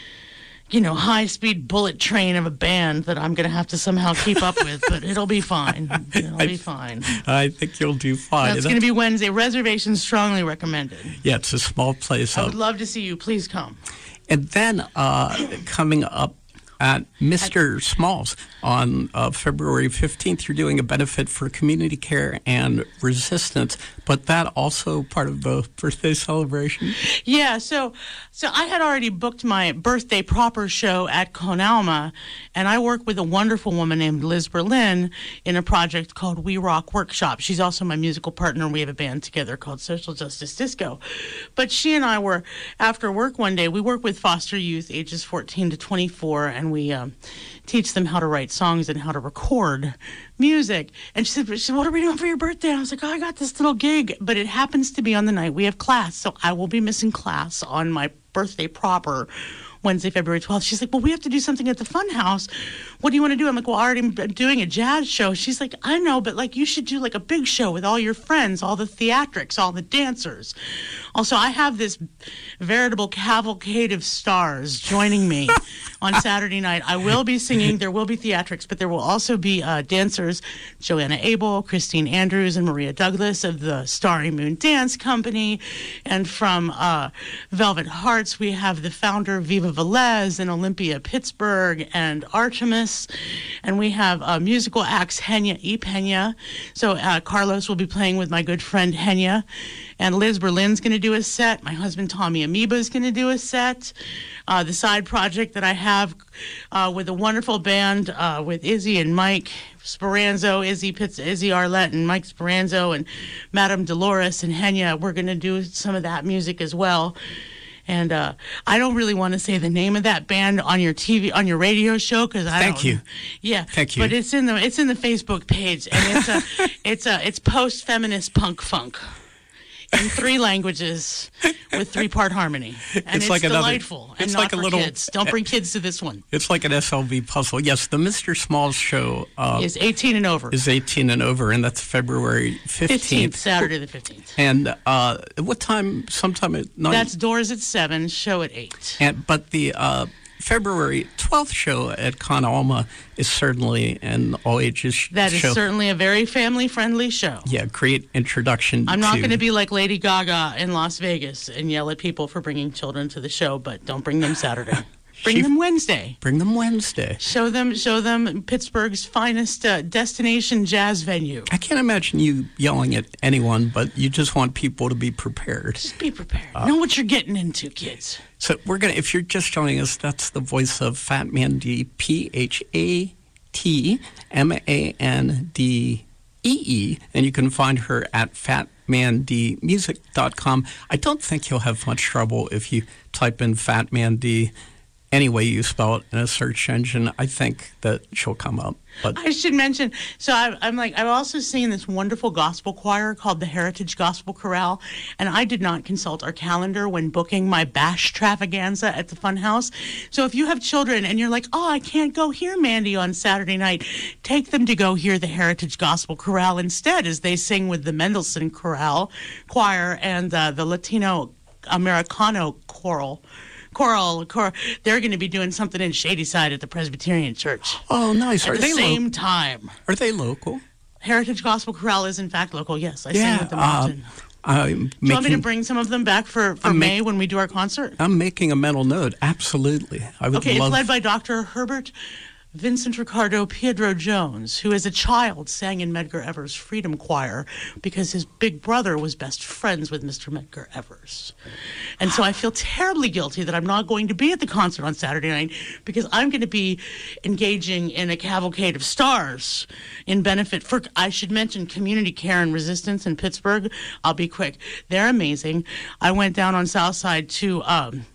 you know, high-speed bullet train of a band that I'm going to have to somehow keep up with, but it'll be fine. It'll I, be fine. I think you'll do fine. That's going to be Wednesday. Reservations strongly recommended. Yeah, it's a small place. I up. would love to see you. Please come. And then uh, coming up at Mister Smalls on uh, February fifteenth, you're doing a benefit for community care and resistance, but that also part of the birthday celebration? Yeah, so so I had already booked my birthday proper show at Con Alma, and I work with a wonderful woman named Liz Berlin in a project called We Rock Workshop. She's also my musical partner. We have a band together called Social Justice Disco. But she and I were, after work one day, we work with foster youth ages fourteen to twenty-four, and we um, teach them how to write songs and how to record music. And she said, she said, what are we doing for your birthday? And I was like, oh, I got this little gig, but it happens to be on the night we have class, so I will be missing class on my birthday proper, Wednesday, February twelfth. She's like, well, we have to do something at the Funhouse. What do you want to do? I'm like, well, I already am doing a jazz show. She's like, I know, but like you should do like a big show with all your friends, all the theatrics, all the dancers. Also, I have this veritable cavalcade of stars joining me on Saturday night. I will be singing. There will be theatrics, but there will also be uh, dancers, Joanna Abel, Christine Andrews, and Maria Douglas of the Starry Moon Dance Company. And from uh, Velvet Hearts, we have the founder, Viva Velez, and Olympia Pittsburgh, and Artemis. And we have uh, musical acts, Henya E. Pena. So uh, Carlos will be playing with my good friend Henya. And Liz Berlin's going to do a set. My husband Tommy Amoeba is going to do a set. Uh, the side project that I have uh, with a wonderful band uh, with Izzy and Mike Speranzo, Izzy Pitts, Izzy Arlette, and Mike Speranzo, and Madame Dolores and Henya. We're going to do some of that music as well. And uh, I don't really want to say the name of that band on your T V, on your radio show, because I Thank don't. you. Yeah, Thank you. But it's in the it's in the Facebook page, and it's a it's a it's post feminist punk funk. In three languages with three-part harmony. And it's, It's like another- delightful and it's not like a for little- kids. Don't bring kids to this one. It's like an S L V puzzle. Yes, the Mister Smalls show uh, Is eighteen and over. is eighteen and over, and that's February fifteenth, fifteenth. Saturday the fifteenth. And uh, what time? Sometime at nine. That's doors at seven, show at eight. And, but the uh, February twelfth show at Con Alma is certainly an all-ages sh- That is show. certainly a very family-friendly show. Yeah, great introduction. I'm not to- going to be like Lady Gaga in Las Vegas and yell at people for bringing children to the show, but don't bring them Saturday. Bring She- them Wednesday. Bring them Wednesday. Show them, show them Pittsburgh's finest uh, destination jazz venue. I can't imagine you yelling at anyone, but you just want people to be prepared. Just be prepared. Know what you're getting into, kids. So we're gonna. If you're just joining us, that's the voice of Fat Mandy, P H A T M A N D E E, and you can find her at fat mandy music dot com. I don't think you'll have much trouble if you type in Fat Mandy any way you spell it in a search engine. I think that she'll come up. But I should mention, so I, I'm like, I'm also singing this wonderful gospel choir called the Heritage Gospel Chorale, and I did not consult our calendar when booking my bash travaganza at the Funhouse. So if you have children and you're like, oh, I can't go hear Mandy on Saturday night, take them to go hear the Heritage Gospel Chorale instead, as they sing with the Mendelssohn Chorale Choir and uh, the Latino Americano Choral. Choral, choral, they're going to be doing something in Shadyside at the Presbyterian Church. oh, nice. At Are the they same lo- time. Are they local? Heritage Gospel Chorale is in fact local. Yes, I sing with them uh, often. I'm Do you want making, me to bring some of them back for, for I'm May make- when we do our concert? I'm making a mental note. Absolutely. I would Okay, love it's led by Doctor Herbert Vincent Ricardo Piedro Jones, who as a child sang in Medgar Evers' Freedom Choir because his big brother was best friends with Mister Medgar Evers. And so I feel terribly guilty that I'm not going to be at the concert on Saturday night because I'm going to be engaging in a cavalcade of stars in benefit for, I should mention, Community Care and Resistance in Pittsburgh. I'll be quick. They're amazing. I went down on Southside to... Um,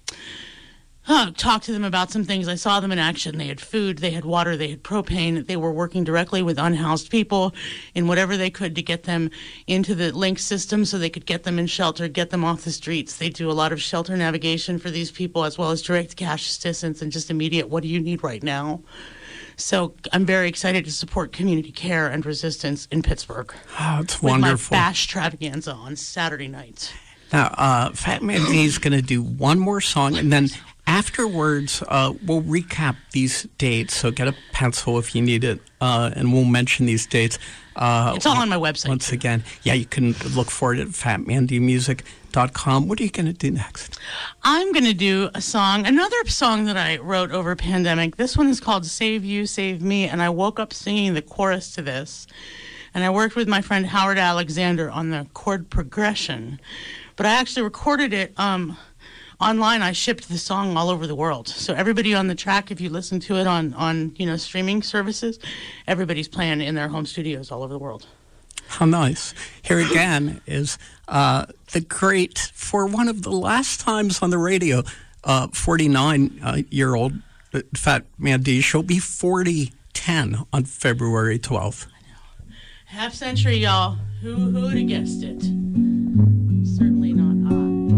Uh, talked to them about some things. I saw them in action. They had food, they had water, they had propane. They were working directly with unhoused people in whatever they could to get them into the link system so they could get them in shelter, get them off the streets. They do a lot of shelter navigation for these people as well as direct cash assistance and just immediate, what do you need right now? So I'm very excited to support Community Care and Resistance in Pittsburgh. Oh, it's with wonderful. my bash travaganza on Saturday night. Now, uh, Fat Mandy is going to do one more song, and then afterwards, uh, we'll recap these dates. So get a pencil if you need it, uh, and we'll mention these dates. Uh, It's all on my website. Once again, yeah, you can look for it at fat mandy music dot com. What are you going to do next? I'm going to do a song, another song that I wrote over pandemic. This one is called Save You, Save Me, and I woke up singing the chorus to this. And I worked with my friend Howard Alexander on the chord progression. But I actually recorded it um, online. I shipped the song all over the world. So everybody on the track, if you listen to it on, on you know, streaming services, everybody's playing in their home studios all over the world. How nice. Here again is uh, the great, for one of the last times on the radio, uh, forty-nine-year-old uh, Fat Mandy. She'll be forty ten on February twelfth. Half century, y'all. Who who'd have guessed it? Certainly not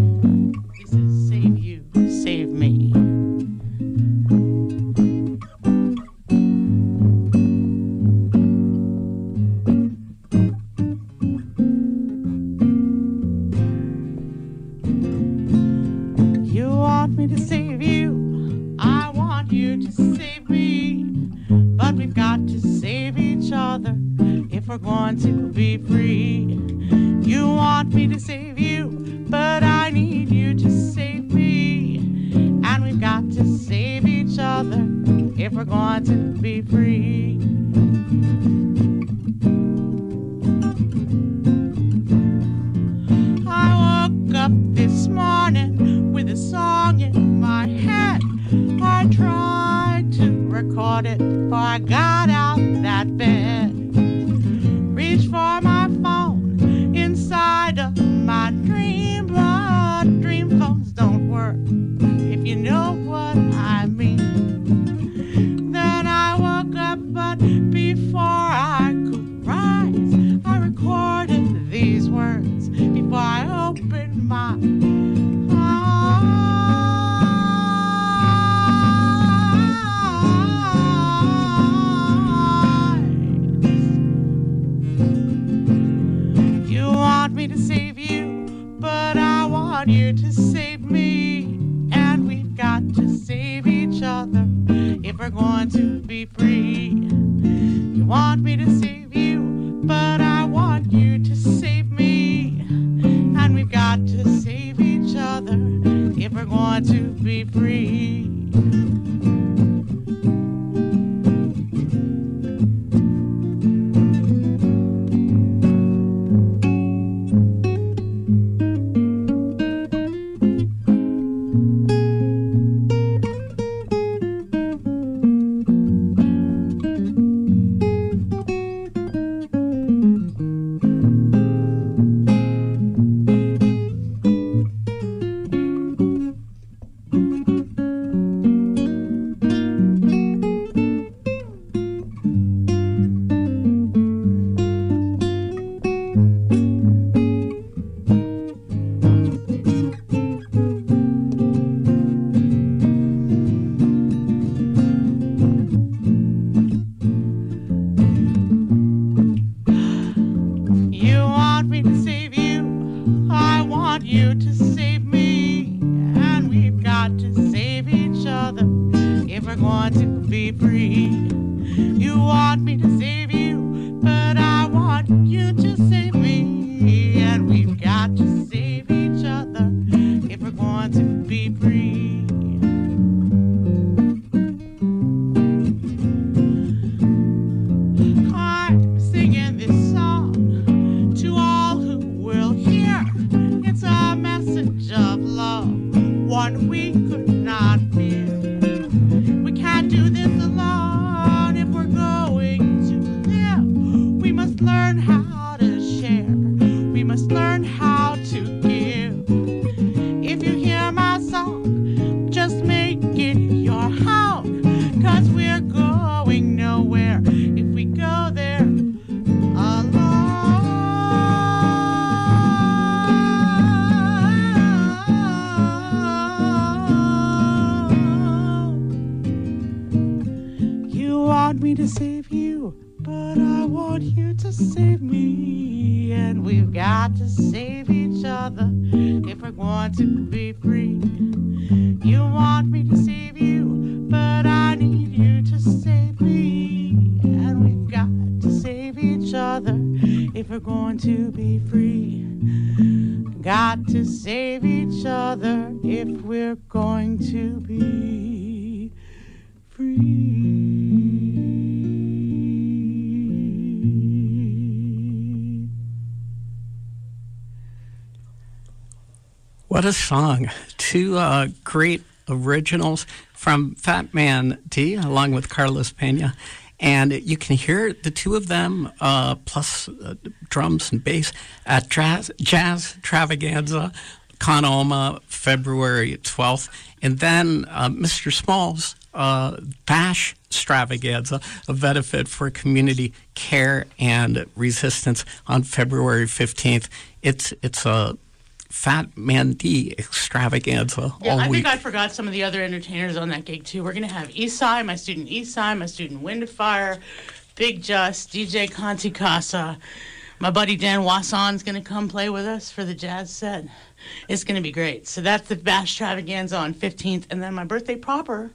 I. This is Save You, Save Me. You want me to save you. I want you to we're going to be free. You want me to save you, but I need you to save me. And we've got to save each other if we're going to be free. I woke up this morning with a song in my head. I tried to record it before I got out that bed. Reached for my phone inside of my dream, but dream phones don't work, if you know what I mean. Then I woke up, but before I could rise, I recorded these words before I opened my to save you, but I want you to save me. And we've got to save each other if we're going to be free. You want me to save you, but I want you to save me. And we've got to save each other if we're going to be free. What a song. Two uh, great originals from Fat Man D, along with Carlos Pena. And you can hear the two of them, uh, plus uh, drums and bass, at Jazz, Jazz Travaganza, Conoma, February twelfth. And then uh, Mister Smalls, uh, Bash Stravaganza, a benefit for community care and resistance on February fifteenth. It's, it's a Fat Man D extravaganza yeah, all I week. think I forgot some of the other entertainers on that gig, too. We're going to have Esai, my student Esai, my student Windfire, Big Just, D J Conti Casa. My buddy Dan Wasson's going to come play with us for the jazz set. It's going to be great. So that's the Bash Extravaganza on fifteenth. And then my birthday proper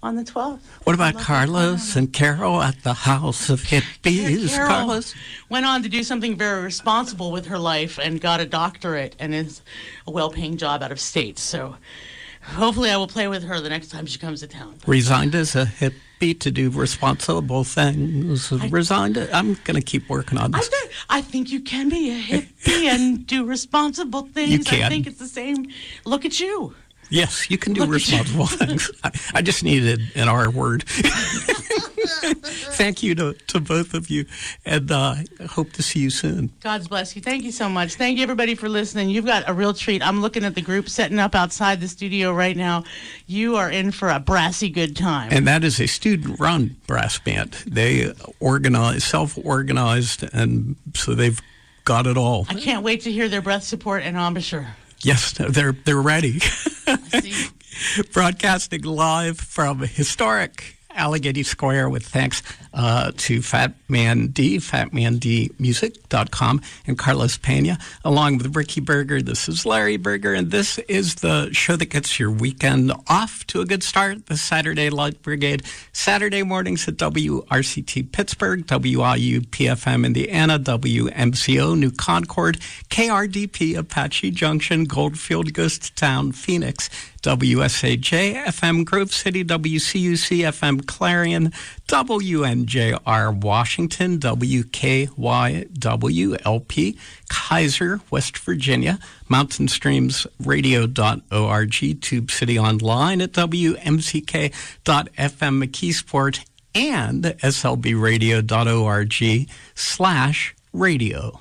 on the twelfth. What about Carlos and Carol at the House of Hippies? Carol Carlos went on to do something very responsible with her life and got a doctorate and is a well-paying job out of state. So hopefully I will play with her the next time she comes to town. Resigned as a hippie to do responsible things. I, Resigned. I'm going to keep working on this. I, I think you can be a hippie and do responsible things. You can. I think it's the same. Look at you. Yes, you can do Look responsible things. I, I just needed an R word. Thank you to, to both of you, and uh, I hope to see you soon. God bless you. Thank you so much. Thank you, everybody, for listening. You've got a real treat. I'm looking at the group setting up outside the studio right now. You are in for a brassy good time. And that is a student-run brass band. They organize, self-organized, and so they've got it all. I can't wait to hear their breath support and embouchure. Yes, they're they're ready. Broadcasting live from historic Allegheny Square with thanks uh, to Fat Man D, fat man d music dot com, and Carlos Pena, along with Ricky Berger. This is Larry Berger, and this is the show that gets your weekend off to a good start, the Saturday Light Brigade. Saturday mornings at W R C T Pittsburgh, W I U P F M Indiana, W M C O New Concord, K R D P Apache Junction, Goldfield Ghost Town, Phoenix, W S A J F M Grove City, W C U C F M Clarion, W N J R Washington, W K Y W L P Kaiser, West Virginia, mountain streams radio dot org, Tube City Online at W M C K dot F M McKeesport, and S L B radio dot org slash radio.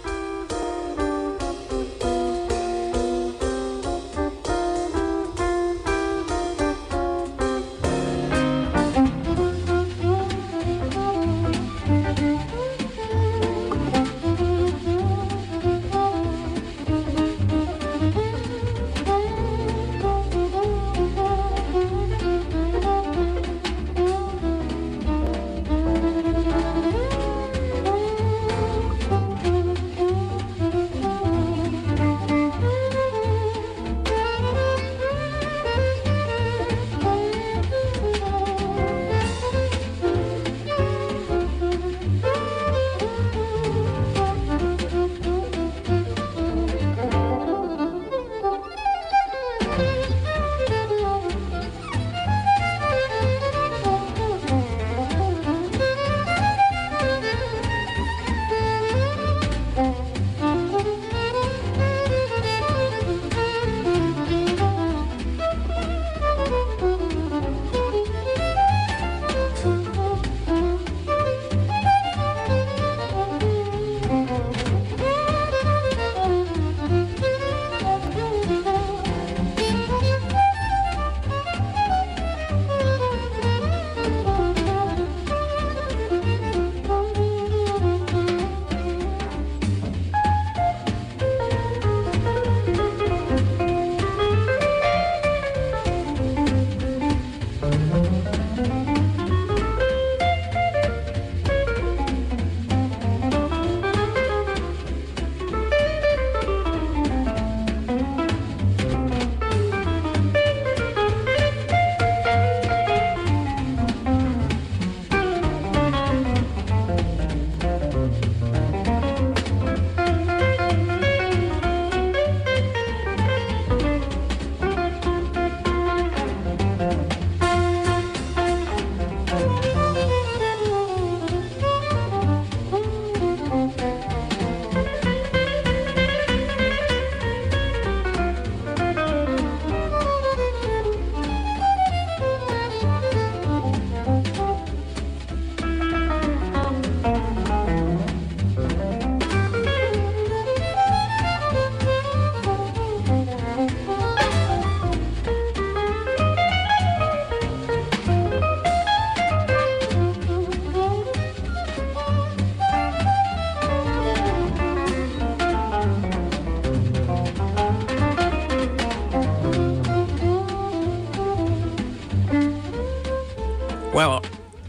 Well,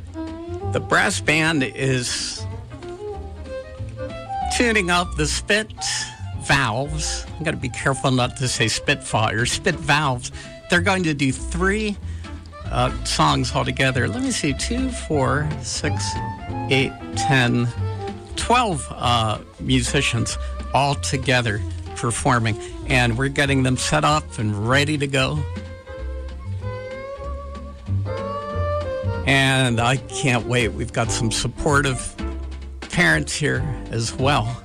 the brass band is tuning up the spit valves. I've got to be careful not to say Spitfire, spit valves. They're going to do three uh, songs altogether. Let me see, two, four, six, eight, ten, twelve uh, musicians all together performing. And we're getting them set up and ready to go. And I can't wait. We've got some supportive parents here as well.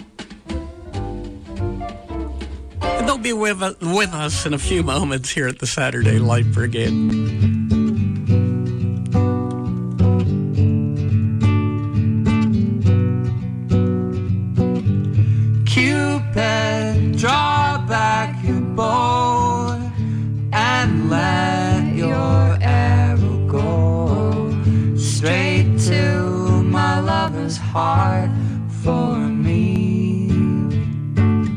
And they'll be with, with us in a few moments here at the Saturday Light Brigade. Cupid, draw back your bow and let your arrow go straight to my lover's heart for